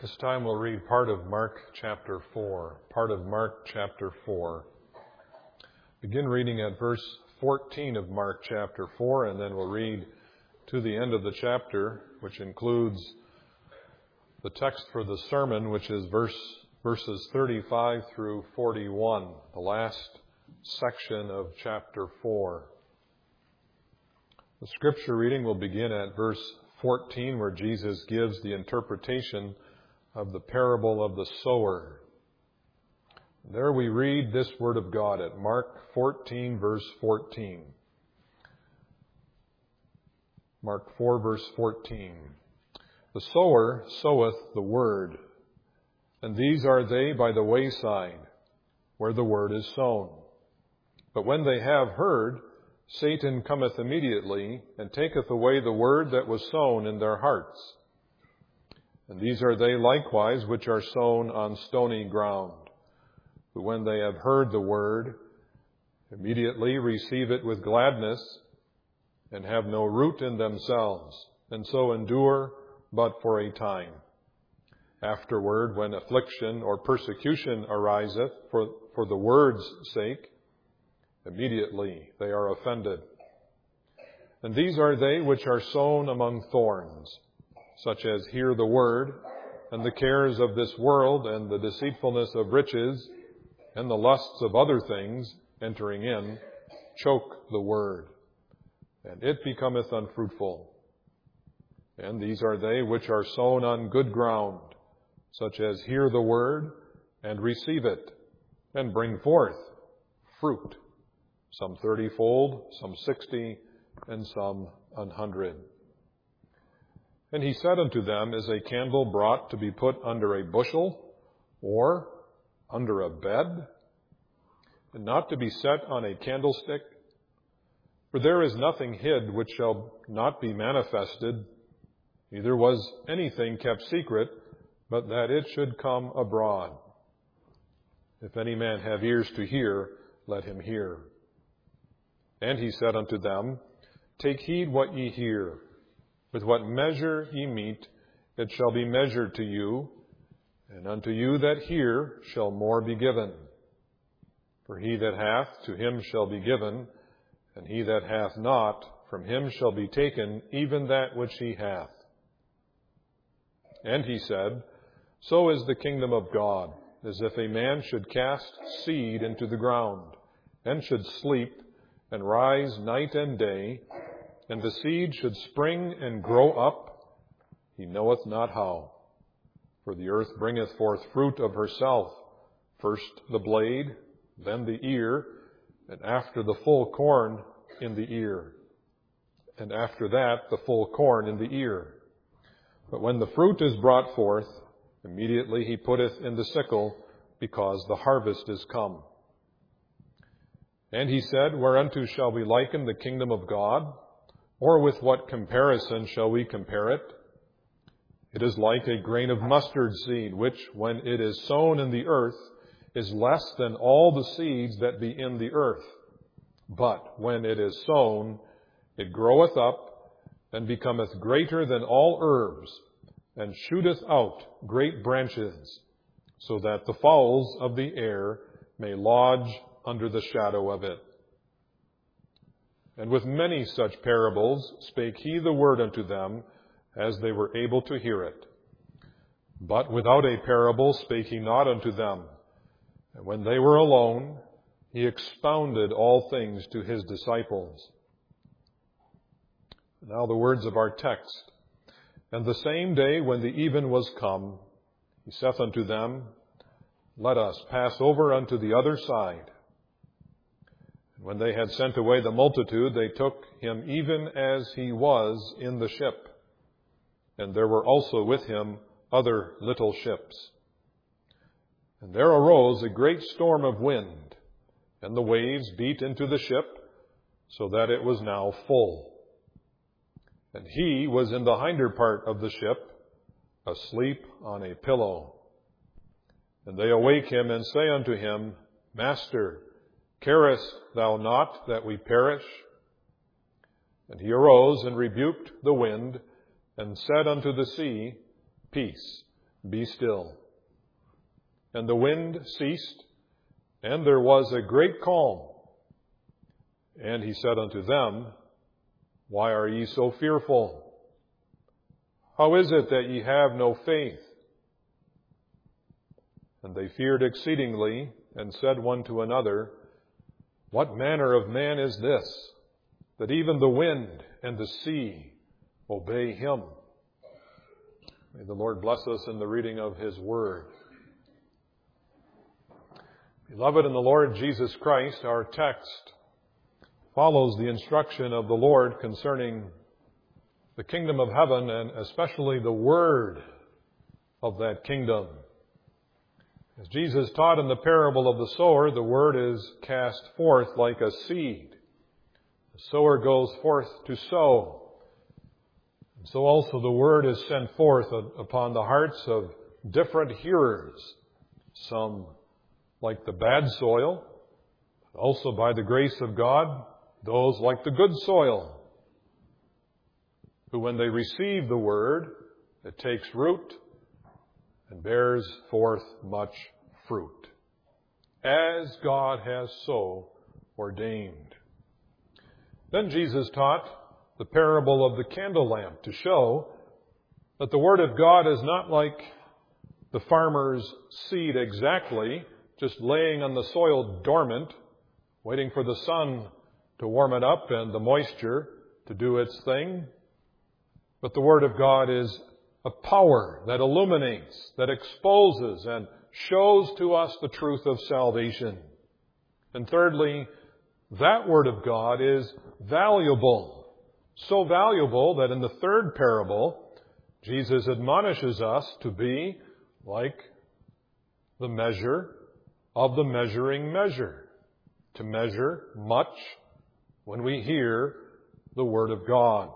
This time we'll read part of Mark chapter 4. Part of Mark chapter 4. Begin reading at verse 14 of Mark chapter 4, and then we'll read to the end of the chapter, which includes the text for the sermon, which is verses 35 through 41, the last section of chapter 4. The scripture reading will begin at verse 14, where Jesus gives the interpretation of the parable of the sower. There we read this word of God at Mark 14, verse 14. Mark 4, verse 14. The sower soweth the word, and these are they by the wayside, where the word is sown. But when they have heard, Satan cometh immediately, and taketh away the word that was sown in their hearts. And these are they likewise which are sown on stony ground, who when they have heard the word, immediately receive it with gladness, and have no root in themselves, and so endure but for a time. Afterward, when affliction or persecution ariseth for the word's sake, immediately they are offended. And these are they which are sown among thorns, such as hear the word, and the cares of this world, and the deceitfulness of riches, and the lusts of other things, entering in, choke the word, and it becometh unfruitful. And these are they which are sown on good ground, such as hear the word, and receive it, and bring forth fruit, some 30-fold, some 60, and some 100. And he said unto them, Is a candle brought to be put under a bushel, or under a bed, and not to be set on a candlestick? For there is nothing hid which shall not be manifested, neither was anything kept secret, but that it should come abroad. If any man have ears to hear, let him hear. And he said unto them, Take heed what ye hear. With what measure ye mete, it shall be measured to you, and unto you that hear shall more be given. For he that hath, to him shall be given, and he that hath not, from him shall be taken even that which he hath. And he said, So is the kingdom of God, as if a man should cast seed into the ground, and should sleep, and rise night and day, and the seed should spring and grow up, he knoweth not how. For the earth bringeth forth fruit of herself, first the blade, then the ear, and after the full corn in the ear, and after that the full corn in the ear. But when the fruit is brought forth, immediately he putteth in the sickle, because the harvest is come. And he said, Whereunto shall we liken the kingdom of God? Or with what comparison shall we compare it? It is like a grain of mustard seed, which, when it is sown in the earth, is less than all the seeds that be in the earth. But when it is sown, it groweth up, and becometh greater than all herbs, and shooteth out great branches, so that the fowls of the air may lodge under the shadow of it. And with many such parables spake he the word unto them, as they were able to hear it. But without a parable spake he not unto them. And when they were alone, he expounded all things to his disciples. Now the words of our text. And the same day when the even was come, he saith unto them, Let us pass over unto the other side. When they had sent away the multitude, they took him even as he was in the ship. And there were also with him other little ships. And there arose a great storm of wind, and the waves beat into the ship, so that it was now full. And he was in the hinder part of the ship, asleep on a pillow. And they awake him and say unto him, Master, carest thou not that we perish? And he arose and rebuked the wind, and said unto the sea, Peace, be still. And the wind ceased, and there was a great calm. And he said unto them, Why are ye so fearful? How is it that ye have no faith? And they feared exceedingly, and said one to another, What manner of man is this, that even the wind and the sea obey him? May the Lord bless us in the reading of his word. Beloved in the Lord Jesus Christ, our text follows the instruction of the Lord concerning the kingdom of heaven, and especially the word of that kingdom. As Jesus taught in the parable of the sower, the word is cast forth like a seed. The sower goes forth to sow. And so also the word is sent forth upon the hearts of different hearers. Some like the bad soil, also by the grace of God, those like the good soil, who when they receive the word, it takes root and bears forth much fruit, as God has so ordained. Then Jesus taught the parable of the candle lamp to show that the word of God is not like the farmer's seed exactly, just laying on the soil dormant, waiting for the sun to warm it up and the moisture to do its thing. But the word of God is a power that illuminates, that exposes and shows to us the truth of salvation. And thirdly, that word of God is valuable. So valuable that in the third parable, Jesus admonishes us to be like the measure of the measuring measure, to measure much when we hear the word of God.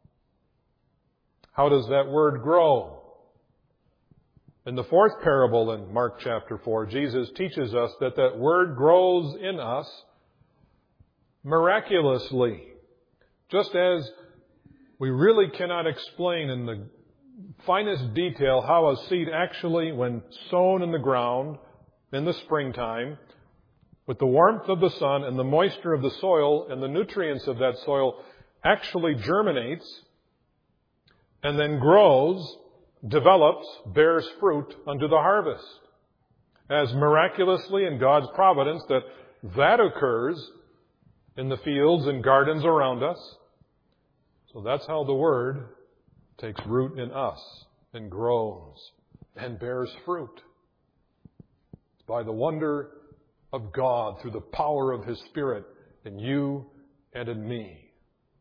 How does that word grow? In the fourth parable in Mark chapter 4, Jesus teaches us that word grows in us miraculously. Just as we really cannot explain in the finest detail how a seed actually, when sown in the ground in the springtime, with the warmth of the sun and the moisture of the soil and the nutrients of that soil, actually germinates and then grows, develops, bears fruit unto the harvest. As miraculously in God's providence that occurs in the fields and gardens around us. So that's how the word takes root in us and grows and bears fruit. It's by the wonder of God through the power of his Spirit in you and in me.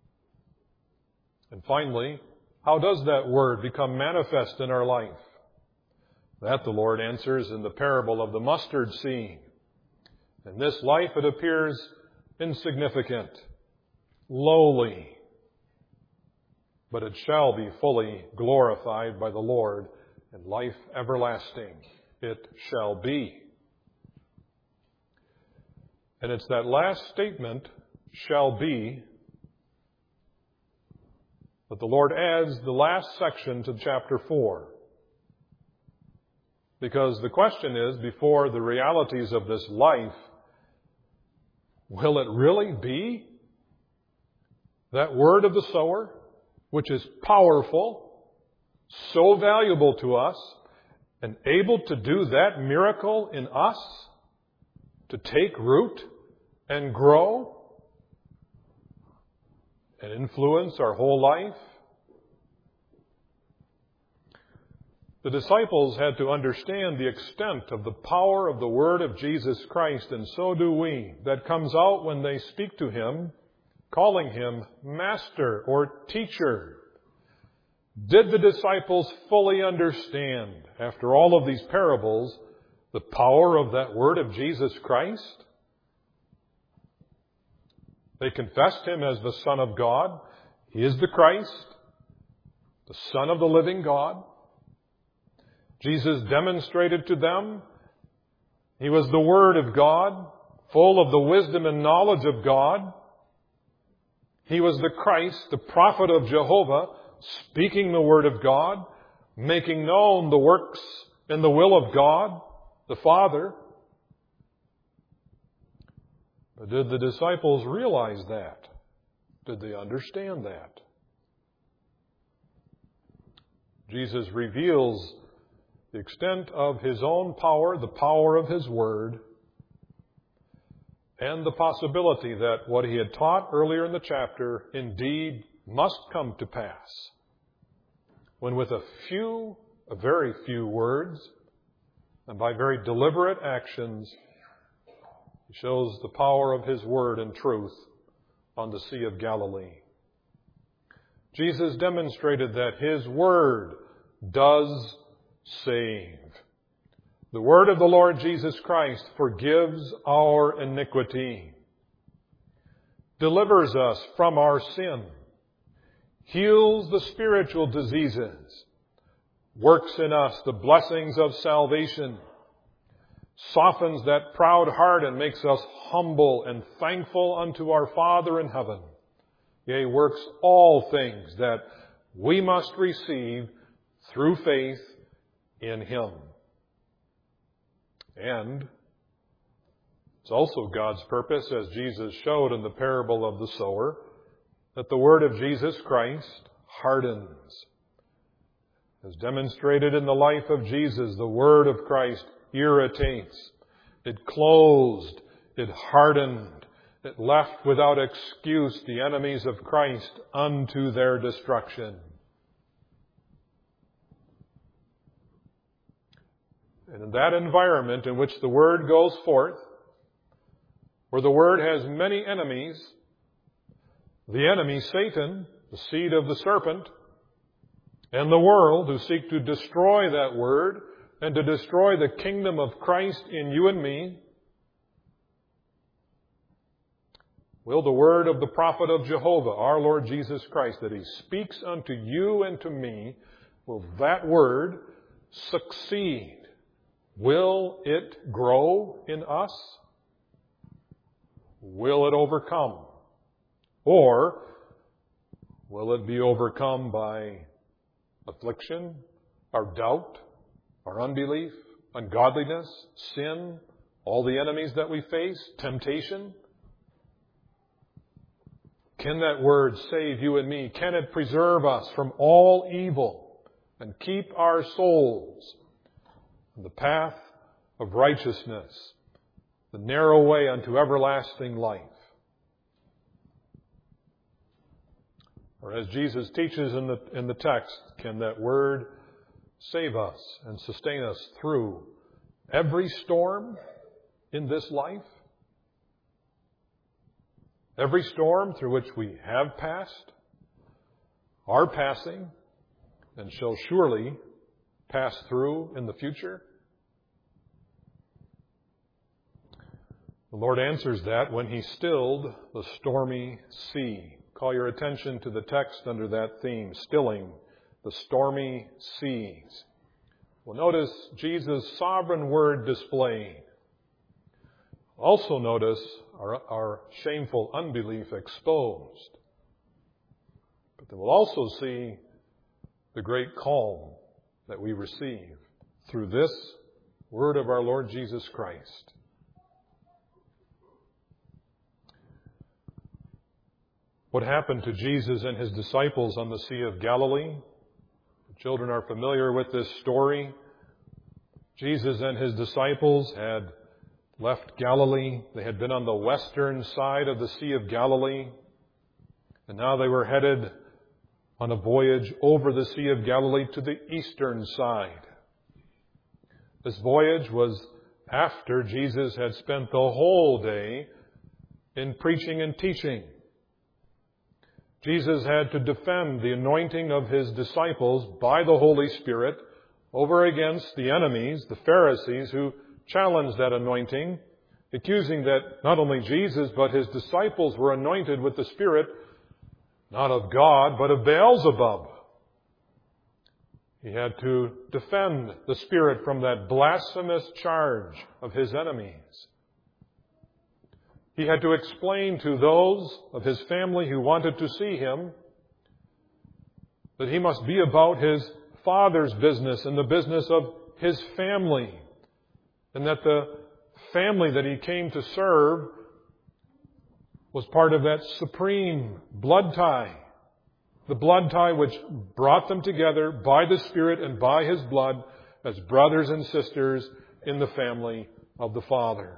And finally, how does that word become manifest in our life? That the Lord answers in the parable of the mustard seed. In this life it appears insignificant, lowly, but it shall be fully glorified by the Lord in life everlasting. It shall be. And it's that last statement, shall be, that the Lord adds the last section to chapter 4. Because the question is, before the realities of this life, will it really be that word of the sower, which is powerful, so valuable to us, and able to do that miracle in us, to take root and grow and influence our whole life? The disciples had to understand the extent of the power of the word of Jesus Christ, and so do we. That comes out when they speak to him, calling him master or teacher. Did the disciples fully understand, after all of these parables, the power of that word of Jesus Christ? They confessed him as the Son of God. He is the Christ, the Son of the living God. Jesus demonstrated to them he was the Word of God, full of the wisdom and knowledge of God. He was the Christ, the prophet of Jehovah, speaking the Word of God, making known the works and the will of God, the Father. But did the disciples realize that? Did they understand that? Jesus reveals the extent of His own power, the power of His Word, and the possibility that what He had taught earlier in the chapter indeed must come to pass. When with a very few words, and by very deliberate actions, He shows the power of His Word and truth on the Sea of Galilee. Jesus demonstrated that His Word does save. The Word of the Lord Jesus Christ forgives our iniquity, delivers us from our sin, heals the spiritual diseases, works in us the blessings of salvation, softens that proud heart and makes us humble and thankful unto our Father in heaven. Yea, works all things that we must receive through faith in Him. And it's also God's purpose, as Jesus showed in the parable of the sower, that the Word of Jesus Christ hardens. As demonstrated in the life of Jesus, the Word of Christ irritates. It closed. It hardened. It left without excuse the enemies of Christ unto their destruction. And in that environment in which the Word goes forth, where the Word has many enemies, the enemy, Satan, the seed of the serpent, and the world who seek to destroy that Word and to destroy the kingdom of Christ in you and me, will the word of the prophet of Jehovah, our Lord Jesus Christ, that He speaks unto you and to me, will that word succeed? Will it grow in us? Will it overcome? Or will it be overcome by affliction, our doubt, our unbelief, ungodliness, sin, all the enemies that we face, temptation? Can that word save you and me? Can it preserve us from all evil and keep our souls on the path of righteousness, the narrow way unto everlasting life? Or as Jesus teaches in the text, can that word save us and sustain us through every storm in this life? Every storm through which we have passed, are passing, and shall surely pass through in the future? The Lord answers that when He stilled the stormy sea. Call your attention to the text under that theme, stilling the stormy seas. Well, notice Jesus' sovereign word displayed. Also notice our shameful unbelief exposed. But then we'll also see the great calm that we receive through this word of our Lord Jesus Christ. What happened to Jesus and His disciples on the Sea of Galilee? The children are familiar with this story. Jesus and His disciples had left Galilee. They had been on the western side of the Sea of Galilee. And now they were headed on a voyage over the Sea of Galilee to the eastern side. This voyage was after Jesus had spent the whole day in preaching and teaching. Jesus had to defend the anointing of His disciples by the Holy Spirit over against the enemies, the Pharisees, who challenged that anointing, accusing that not only Jesus but His disciples were anointed with the Spirit, not of God, but of Beelzebub. He had to defend the Spirit from that blasphemous charge of His enemies. He had to explain to those of His family who wanted to see Him that He must be about His Father's business and the business of His family. And that the family that He came to serve was part of that supreme blood tie. The blood tie which brought them together by the Spirit and by His blood as brothers and sisters in the family of the Father.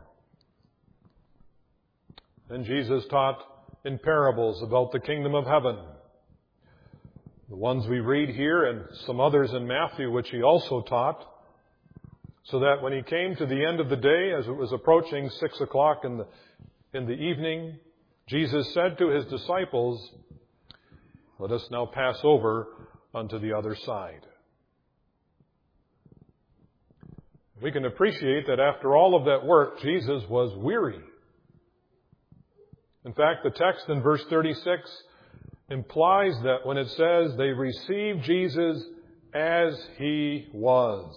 And Jesus taught in parables about the kingdom of heaven. The ones we read here and some others in Matthew, which He also taught, so that when He came to the end of the day, as it was approaching 6 o'clock in the evening, Jesus said to His disciples, "Let us now pass over unto the other side." We can appreciate that after all of that work, Jesus was weary. In fact, the text in verse 36 implies that when it says they received Jesus as He was,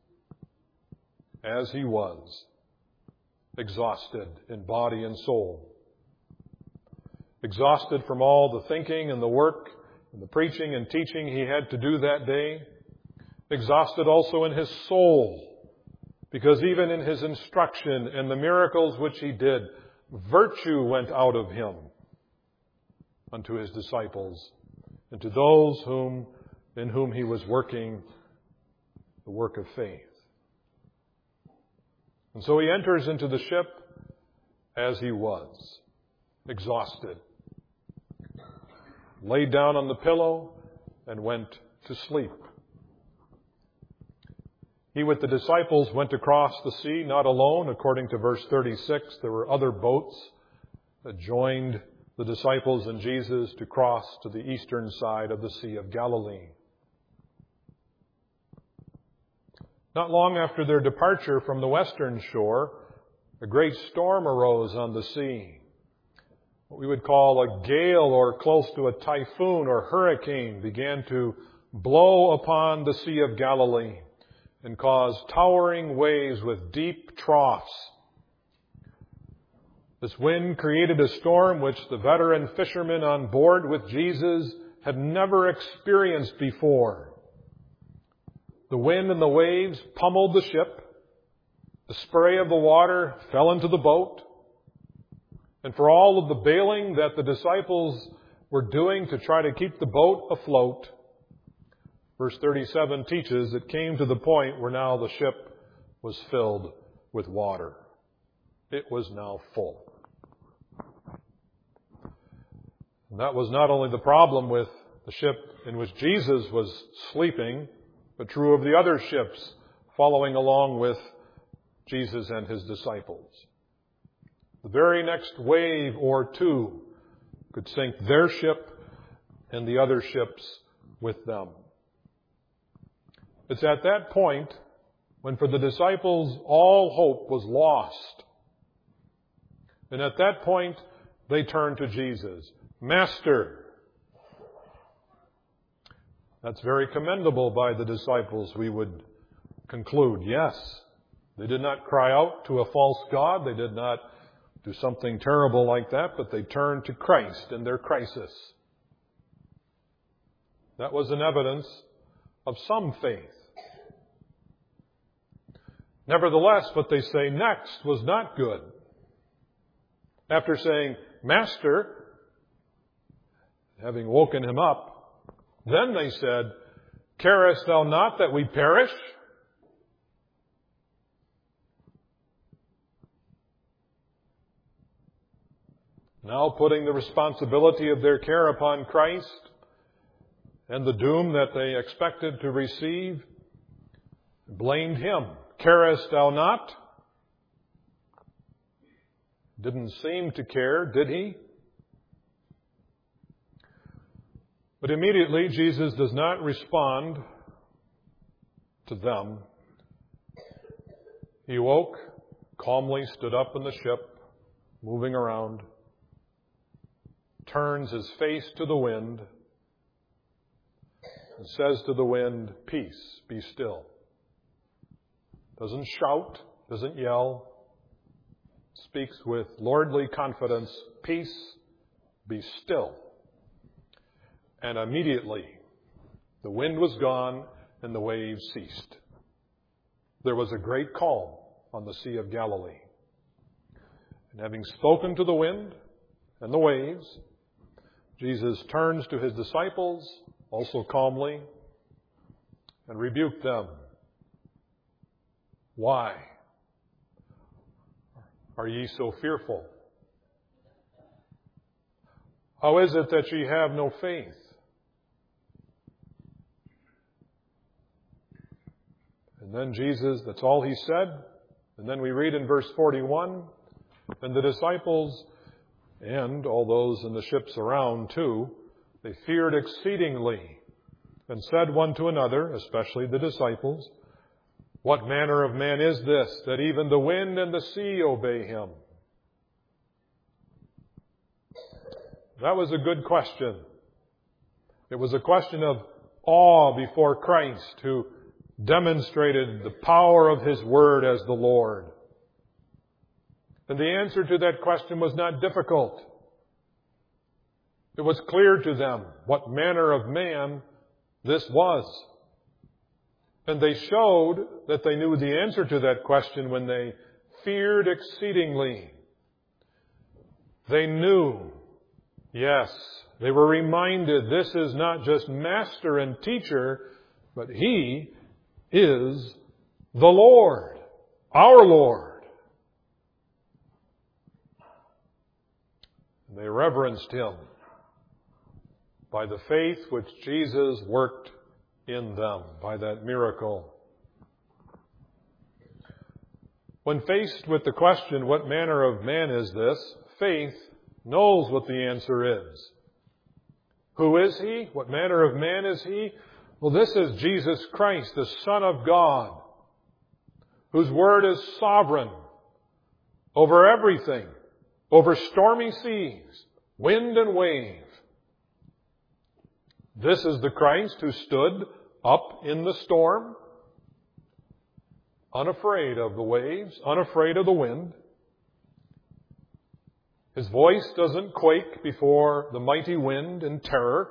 exhausted in body and soul, exhausted from all the thinking and the work and the preaching and teaching He had to do that day, exhausted also in His soul, because even in His instruction and the miracles which He did, virtue went out of Him unto His disciples and to those in whom He was working the work of faith. And so He enters into the ship as He was, exhausted, laid down on the pillow and went to sleep. He with the disciples went across the sea, not alone. According to verse 36, there were other boats that joined the disciples and Jesus to cross to the eastern side of the Sea of Galilee. Not long after their departure from the western shore, a great storm arose on the sea. What we would call a gale or close to a typhoon or hurricane began to blow upon the Sea of Galilee and cause towering waves with deep troughs. This wind created a storm which the veteran fishermen on board with Jesus had never experienced before. The wind and the waves pummeled the ship. The spray of the water fell into the boat. And for all of the bailing that the disciples were doing to try to keep the boat afloat, verse 37 teaches it came to the point where now the ship was filled with water. It was now full. And that was not only the problem with the ship in which Jesus was sleeping, but true of the other ships following along with Jesus and His disciples. The very next wave or two could sink their ship and the other ships with them. It's at that point when for the disciples all hope was lost. And at that point they turned to Jesus. Master. That's very commendable by the disciples, we would conclude. Yes, they did not cry out to a false god. They did not do something terrible like that, but they turned to Christ in their crisis. That was an evidence of some faith. Nevertheless, what they say next was not good. After saying, Master, having woken him up, then they said, Carest thou not that we perish? Now putting the responsibility of their care upon Christ and the doom that they expected to receive, blamed Him. Carest thou not? Didn't seem to care, did He? But immediately Jesus does not respond to them. He woke, calmly stood up in the ship, moving around, turns His face to the wind, and says to the wind, Peace, be still. Doesn't shout, doesn't yell, speaks with lordly confidence, Peace, be still. And immediately the wind was gone and the waves ceased. There was a great calm on the Sea of Galilee. And having spoken to the wind and the waves, Jesus turns to his disciples, also calmly, and rebuked them. Why are ye so fearful? How is it that ye have no faith? And then Jesus, that's all he said. And then we read in verse 41, and the disciples and all those in the ships around too, they feared exceedingly and said one to another, especially the disciples, what manner of man is this, that even the wind and the sea obey him? That was a good question. It was a question of awe before Christ, who demonstrated the power of his word as the Lord. And the answer to that question was not difficult. It was clear to them what manner of man this was. And they showed that they knew the answer to that question when they feared exceedingly. They knew, yes, they were reminded this is not just master and teacher, but he is the Lord, our Lord. They reverenced him by the faith which Jesus worked in them, by that miracle. When faced with the question, what manner of man is this? Faith knows what the answer is. Who is he? What manner of man is he? Well, this is Jesus Christ, the Son of God, whose word is sovereign over everything, over stormy seas, wind and wave. This is the Christ who stood up in the storm, unafraid of the waves, unafraid of the wind. His voice doesn't quake before the mighty wind in terror.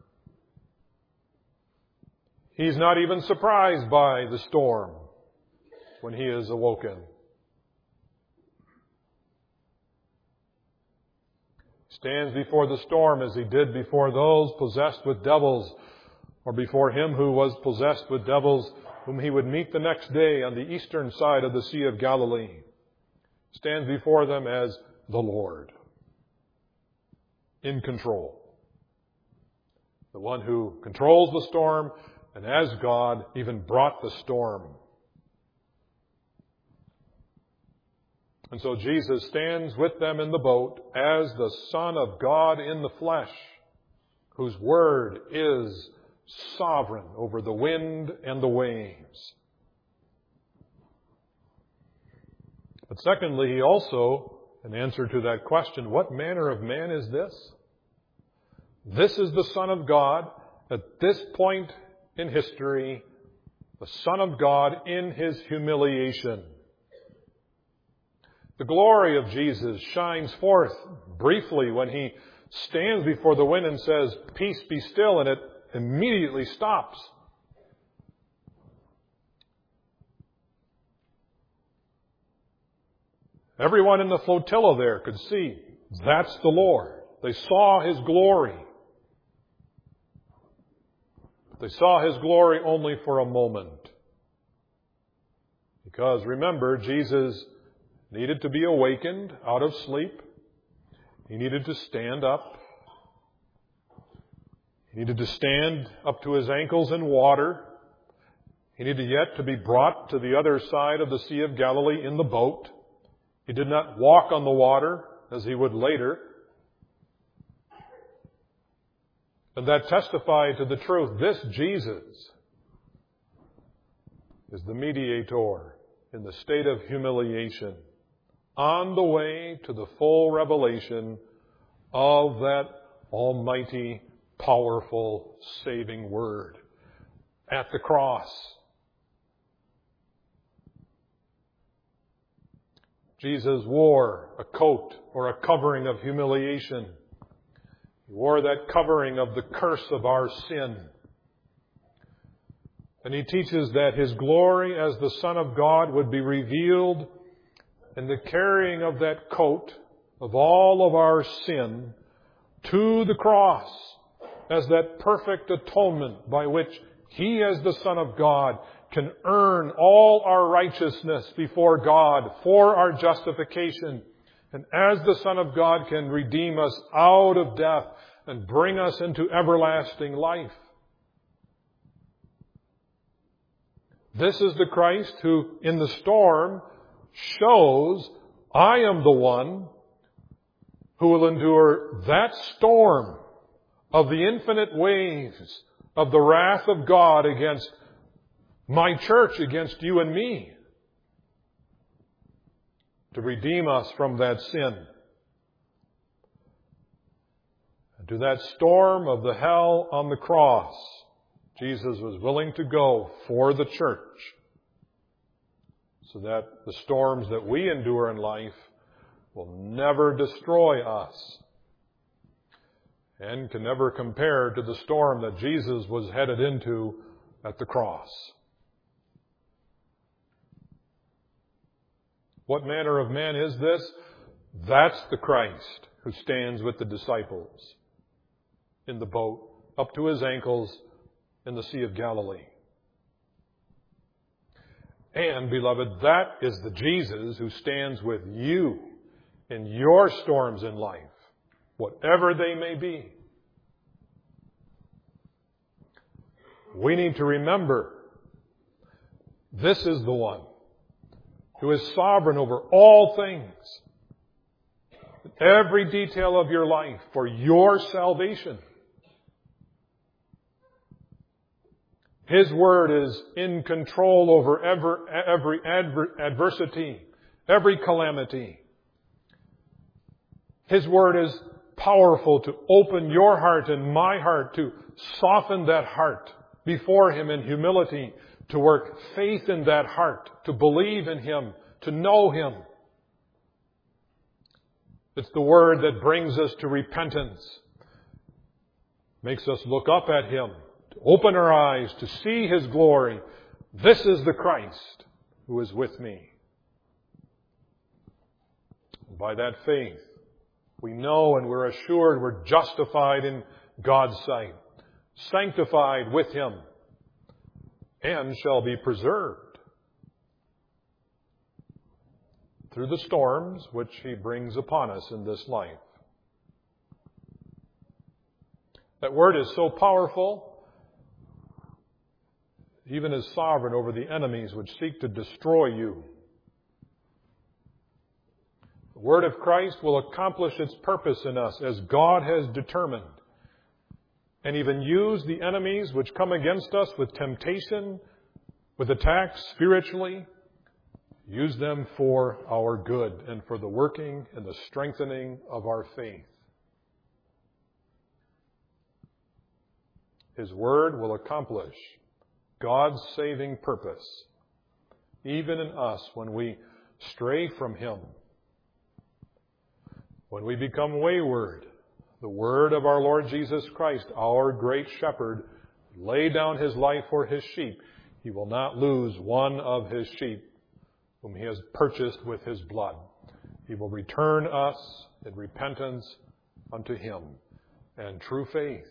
He's not even surprised by the storm when he is awoken. Stands before the storm as he did before those possessed with devils, or before him who was possessed with devils, whom he would meet the next day on the eastern side of the Sea of Galilee. Stands before them as the Lord, in control. The one who controls the storm, and as God, even brought the storm. And so Jesus stands with them in the boat as the Son of God in the flesh, whose word is sovereign over the wind and the waves. But secondly, he also, in answer to that question, what manner of man is this? This is the Son of God at this point in history, the Son of God in his humiliation. The glory of Jesus shines forth briefly when he stands before the wind and says, "Peace, be still," and it immediately stops. Everyone in the flotilla there could see that's the Lord. They saw his glory. They saw his glory only for a moment. Because remember, Jesus needed to be awakened out of sleep. He needed to stand up. He needed to stand up to his ankles in water. He needed yet to be brought to the other side of the Sea of Galilee in the boat. He did not walk on the water as he would later. And that testified to the truth. This Jesus is the mediator in the state of humiliation, on the way to the full revelation of that almighty, powerful, saving word at the cross. Jesus wore a coat or a covering of humiliation. He wore that covering of the curse of our sin. And He teaches that His glory as the Son of God would be revealed in the carrying of that coat of all of our sin to the cross as that perfect atonement by which He, as the Son of God, can earn all our righteousness before God for our justification. And as the Son of God can redeem us out of death and bring us into everlasting life. This is the Christ who, in the storm, shows, I am the one who will endure that storm of the infinite waves of the wrath of God against my church, against you and me, to redeem us from that sin. And to that storm of the hell on the cross, Jesus was willing to go for the church, so that the storms that we endure in life will never destroy us and can never compare to the storm that Jesus was headed into at the cross. What manner of man is this? That's the Christ who stands with the disciples in the boat up to his ankles in the Sea of Galilee. And, beloved, that is the Jesus who stands with you in your storms in life, whatever they may be. We need to remember this is the one who is sovereign over all things, every detail of your life for your salvation. His Word is in control over every adversity, every calamity. His Word is powerful to open your heart and my heart, to soften that heart before Him in humility, to work faith in that heart, to believe in Him, to know Him. It's the Word that brings us to repentance, makes us look up at Him, to open our eyes, to see His glory. This is the Christ who is with me. By that faith, we know and we're assured we're justified in God's sight, sanctified with Him, and shall be preserved through the storms which He brings upon us in this life. That word is so powerful, even as sovereign over the enemies which seek to destroy you. The word of Christ will accomplish its purpose in us as God has determined, and even use the enemies which come against us with temptation, with attacks spiritually, use them for our good and for the working and the strengthening of our faith. His Word will accomplish God's saving purpose, even in us when we stray from Him. When we become wayward, the Word of our Lord Jesus Christ, our great shepherd, laid down His life for His sheep. He will not lose one of His sheep whom He has purchased with His blood. He will return us in repentance unto Him and true faith.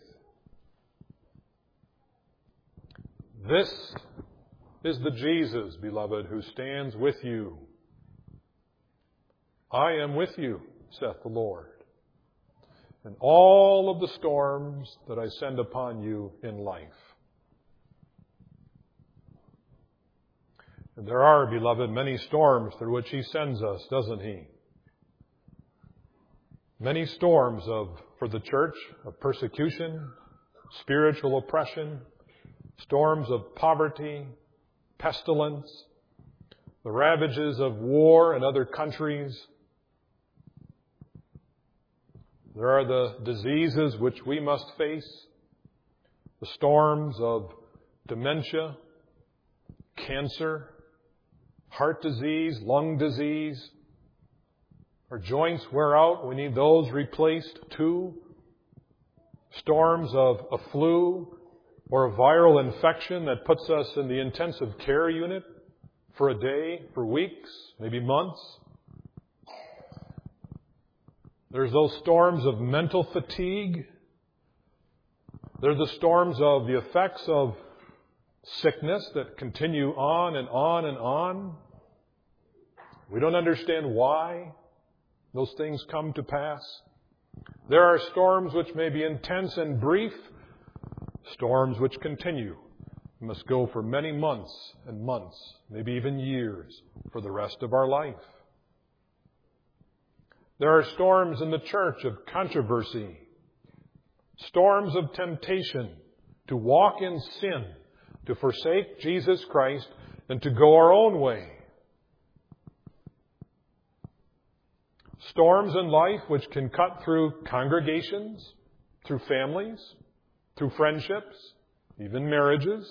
This is the Jesus, beloved, who stands with you. I am with you, saith the Lord, in all of the storms that I send upon you in life. And there are, beloved, many storms through which He sends us, doesn't He? Many storms for the church of persecution, spiritual oppression, storms of poverty, pestilence, the ravages of war in other countries. There are the diseases which we must face, the storms of dementia, cancer, heart disease, lung disease. Our joints wear out. We need those replaced too. Storms of a flu, or a viral infection that puts us in the intensive care unit for a day, for weeks, maybe months. There's those storms of mental fatigue. There's the storms of the effects of sickness that continue on and on and on. We don't understand why those things come to pass. There are storms which may be intense and brief, storms which continue, must go for many months and months, maybe even years, for the rest of our life. There are storms in the church of controversy, storms of temptation to walk in sin, to forsake Jesus Christ, and to go our own way. Storms in life which can cut through congregations, through families, through friendships, even marriages.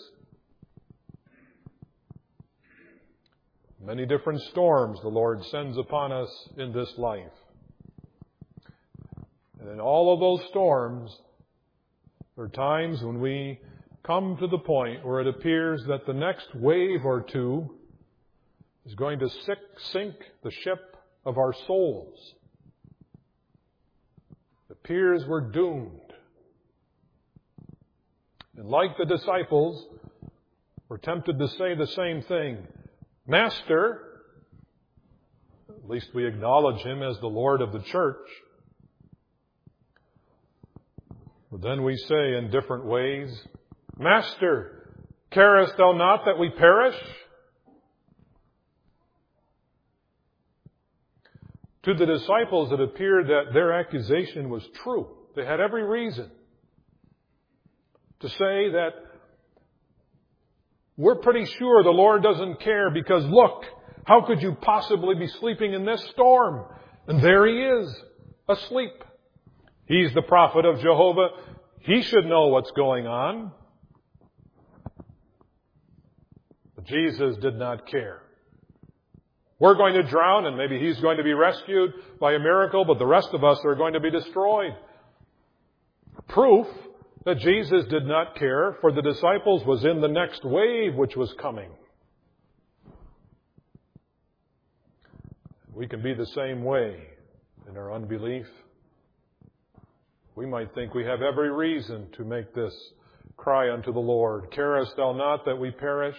Many different storms the Lord sends upon us in this life. And in all of those storms, there are times when we come to the point where it appears that the next wave or two is going to sink the ship of our souls. It appears we're doomed. And like the disciples, we're tempted to say the same thing. Master, at least we acknowledge Him as the Lord of the church. But then we say in different ways, Master, carest thou not that we perish? To the disciples, it appeared that their accusation was true. They had every reason to say that we're pretty sure the Lord doesn't care because look, how could you possibly be sleeping in this storm? And there He is, asleep. He's the prophet of Jehovah. He should know what's going on. But Jesus did not care. We're going to drown, and maybe He's going to be rescued by a miracle, but the rest of us are going to be destroyed. Proof that Jesus did not care for the disciples was in the next wave which was coming. We can be the same way in our unbelief. We might think we have every reason to make this cry unto the Lord. Carest thou not that we perish?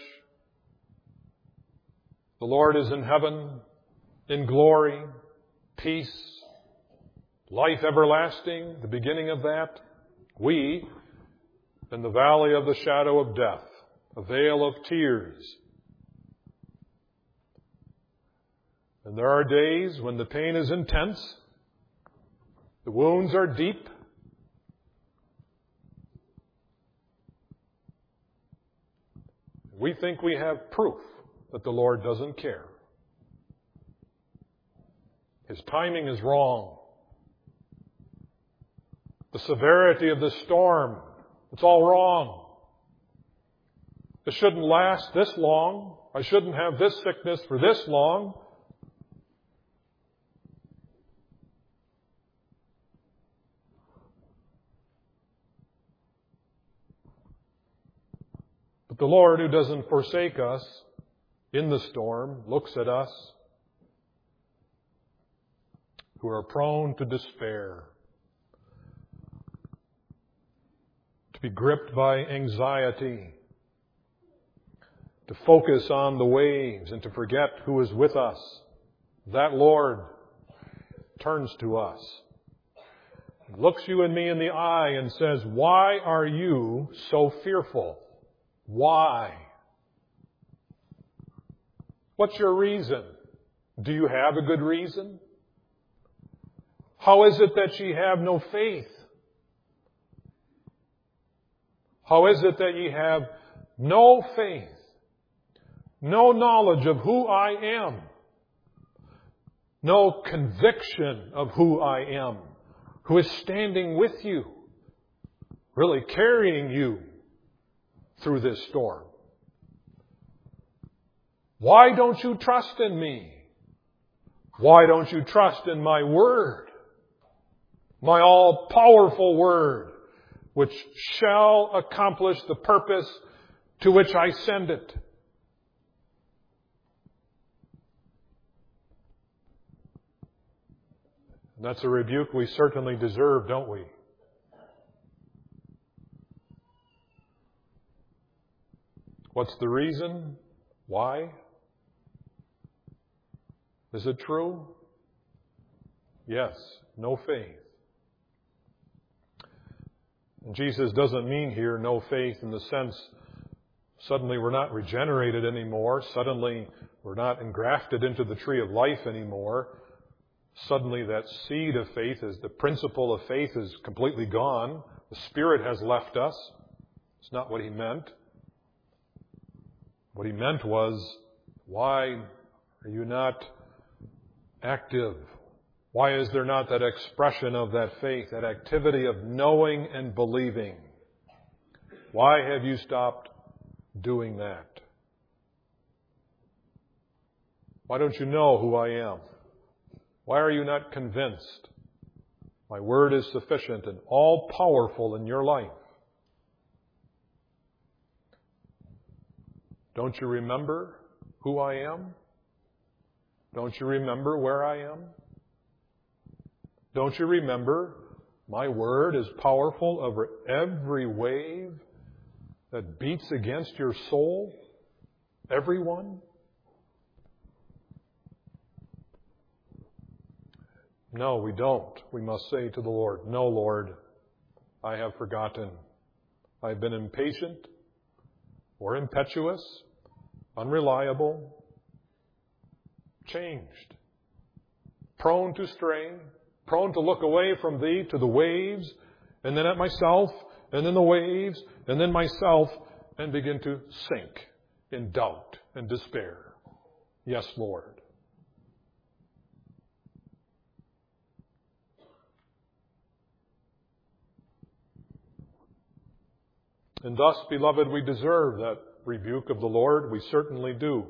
The Lord is in heaven, in glory, peace, life everlasting, the beginning of that. We, in the valley of the shadow of death, a vale of tears. And there are days when the pain is intense, the wounds are deep, we think we have proof that the Lord doesn't care. His timing is wrong. The severity of the storm, it's all wrong. It shouldn't last this long. I shouldn't have this sickness for this long. But the Lord, who doesn't forsake us in the storm, looks at us who are prone to despair, to be gripped by anxiety, to focus on the waves and to forget who is with us. That Lord turns to us, looks you and me in the eye and says, "Why are you so fearful? Why? What's your reason? Do you have a good reason? How is it that ye have no faith? How is it that ye have no faith, no knowledge of who I am, no conviction of who I am, who is standing with you, really carrying you through this storm? Why don't you trust in me? Why don't you trust in my word? My all-powerful word which shall accomplish the purpose to which I send it. And that's a rebuke we certainly deserve, don't we? What's the reason? Why? Is it true? Yes, no faith. And Jesus doesn't mean here no faith in the sense suddenly we're not regenerated anymore, suddenly we're not engrafted into the tree of life anymore, suddenly that seed of faith, is the principle of faith, is completely gone. The Spirit has left us. It's not what he meant. What he meant was, why are you not active? Why is there not that expression of that faith, that activity of knowing and believing? Why have you stopped doing that? Why don't you know who I am? Why are you not convinced? My word is sufficient and all powerful in your life. Don't you remember who I am? Don't you remember where I am? Don't you remember my word is powerful over every wave that beats against your soul? Everyone? No, we don't. We must say to the Lord, no, Lord, I have forgotten. I've been impatient or impetuous, unreliable, changed, prone to stray, prone to look away from Thee to the waves, and then at myself, and then the waves, and then myself, and begin to sink in doubt and despair. Yes, Lord. And thus, beloved, we deserve that rebuke of the Lord. We certainly do.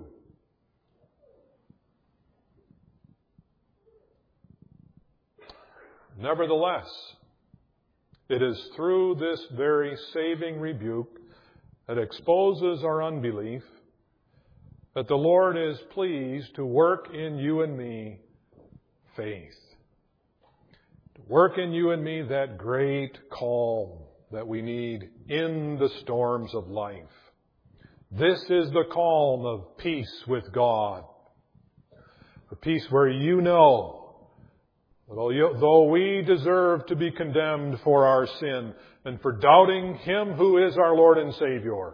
Nevertheless, it is through this very saving rebuke that exposes our unbelief that the Lord is pleased to work in you and me faith. To work in you and me that great calm that we need in the storms of life. This is the calm of peace with God. The peace where you know, though we deserve to be condemned for our sin and for doubting Him who is our Lord and Savior,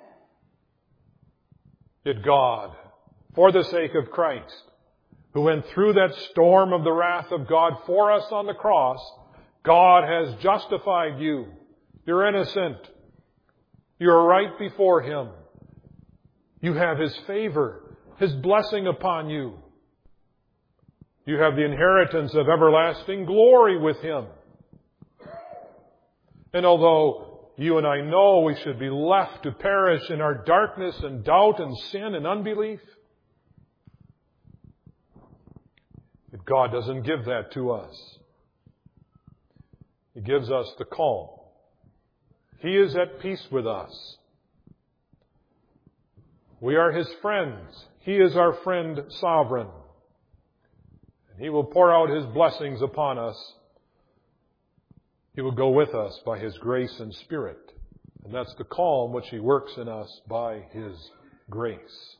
yet God, for the sake of Christ, who went through that storm of the wrath of God for us on the cross, God has justified you. You're innocent. You're right before Him. You have His favor, His blessing upon you. You have the inheritance of everlasting glory with Him. And although you and I know we should be left to perish in our darkness and doubt and sin and unbelief, God doesn't give that to us. He gives us the calm. He is at peace with us. We are His friends. He is our friend sovereign. And He will pour out His blessings upon us. He will go with us by His grace and Spirit. And that's the calm which He works in us by His grace.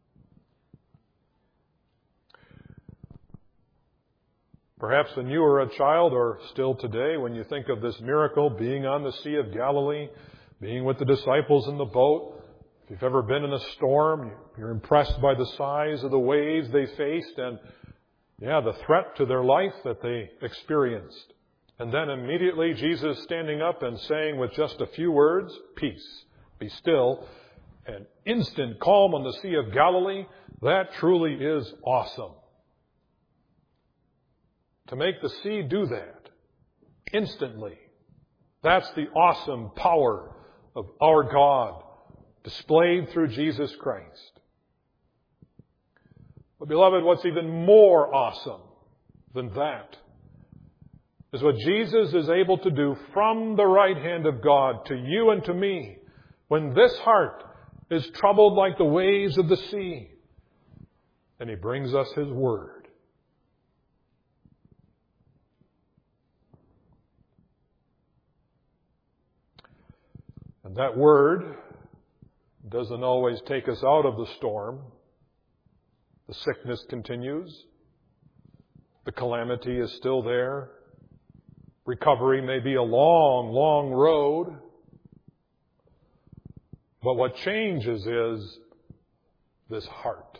Perhaps when you were a child, or still today, when you think of this miracle, being on the Sea of Galilee, being with the disciples in the boat, if you've ever been in a storm, you're impressed by the size of the waves they faced and, the threat to their life that they experienced. And then immediately Jesus standing up and saying with just a few words, peace, be still, an instant calm on the Sea of Galilee, that truly is awesome. To make the sea do that instantly, that's the awesome power of our God displayed through Jesus Christ. But beloved, what's even more awesome than that is what Jesus is able to do from the right hand of God to you and to me when this heart is troubled like the waves of the sea. And He brings us His Word. And that Word doesn't always take us out of the storm. The sickness continues. The calamity is still there. Recovery may be a long, long road. But what changes is this heart.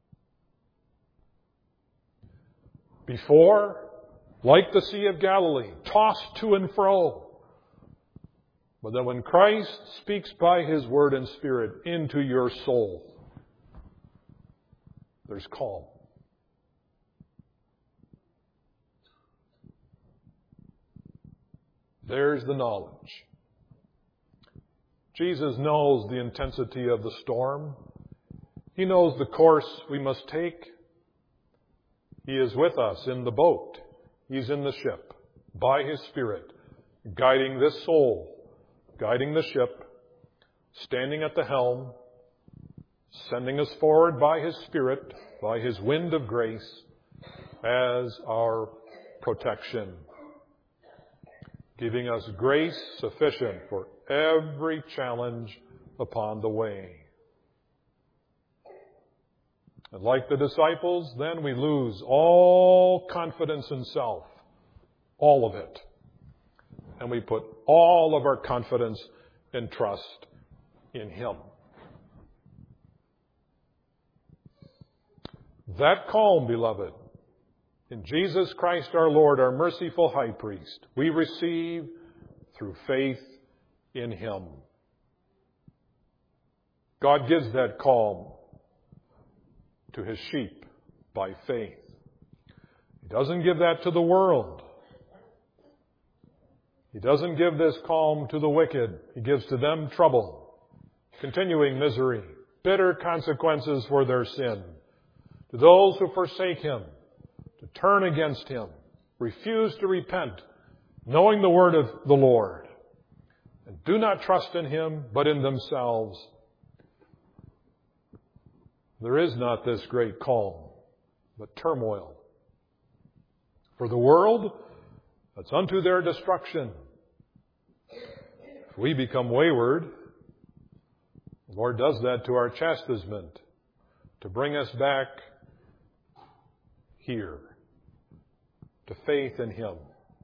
Before, like the Sea of Galilee, tossed to and fro. But then when Christ speaks by His Word and Spirit into your soul, there's calm. There's the knowledge. Jesus knows the intensity of the storm. He knows the course we must take. He is with us in the boat. He's in the ship by His Spirit, guiding this soul, guiding the ship, standing at the helm, sending us forward by His Spirit, by His wind of grace, as our protection, giving us grace sufficient for every challenge upon the way. And like the disciples, then we lose all confidence in self, all of it. And we put all of our confidence and trust in Him. That calm, beloved, in Jesus Christ our Lord, our merciful high priest, we receive through faith in Him. God gives that calm to His sheep by faith. He doesn't give that to the world. He doesn't give this calm to the wicked. He gives to them trouble, continuing misery, bitter consequences for their sin. To those who forsake Him, to turn against Him, refuse to repent, knowing the word of the Lord, and do not trust in Him, but in themselves. There is not this great calm, but turmoil. For the world, that's unto their destruction. If we become wayward, the Lord does that to our chastisement, to bring us back here, to faith in Him,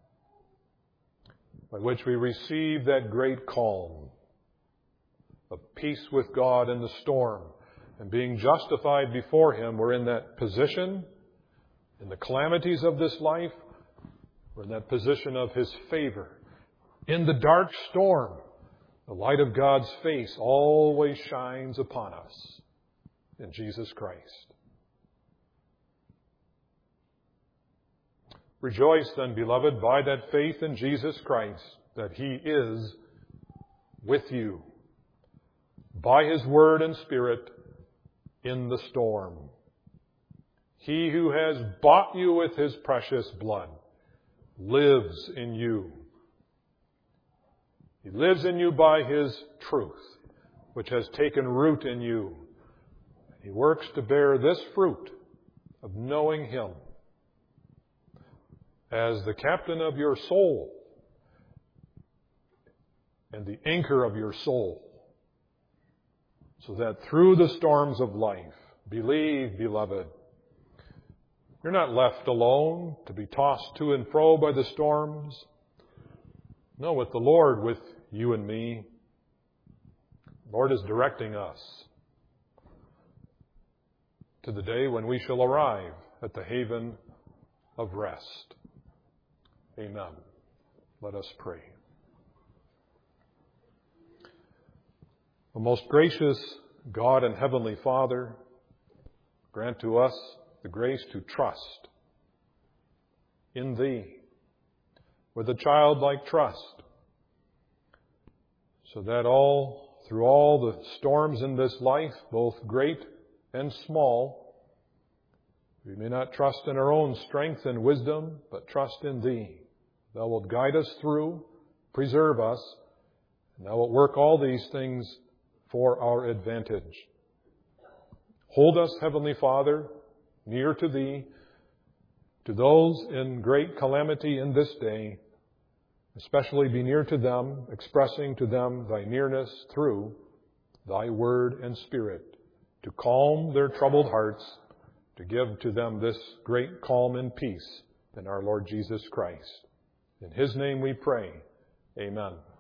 by which we receive that great calm of peace with God in the storm. And being justified before Him, we're in that position, in the calamities of this life, we're in that position of His favor. In the dark storm, the light of God's face always shines upon us in Jesus Christ. Rejoice then, beloved, by that faith in Jesus Christ, that He is with you by His Word and Spirit in the storm. He who has bought you with His precious blood lives in you. He lives in you by His truth, which has taken root in you. He works to bear this fruit of knowing Him as the captain of your soul and the anchor of your soul, so that through the storms of life, believe, beloved, you're not left alone to be tossed to and fro by the storms. No, with the Lord with you and me, the Lord is directing us to the day when we shall arrive at the haven of rest. Amen. Let us pray. O most gracious God and Heavenly Father, grant to us the grace to trust in Thee with a childlike trust, so that through all the storms in this life, both great and small, we may not trust in our own strength and wisdom, but trust in Thee, Thou wilt guide us through, preserve us, and Thou wilt work all these things for our advantage. Hold us, Heavenly Father, near to Thee, to those in great calamity in this day. Especially be near to them, expressing to them Thy nearness through Thy Word and Spirit, to calm their troubled hearts, to give to them this great calm and peace in our Lord Jesus Christ. In His name we pray. Amen.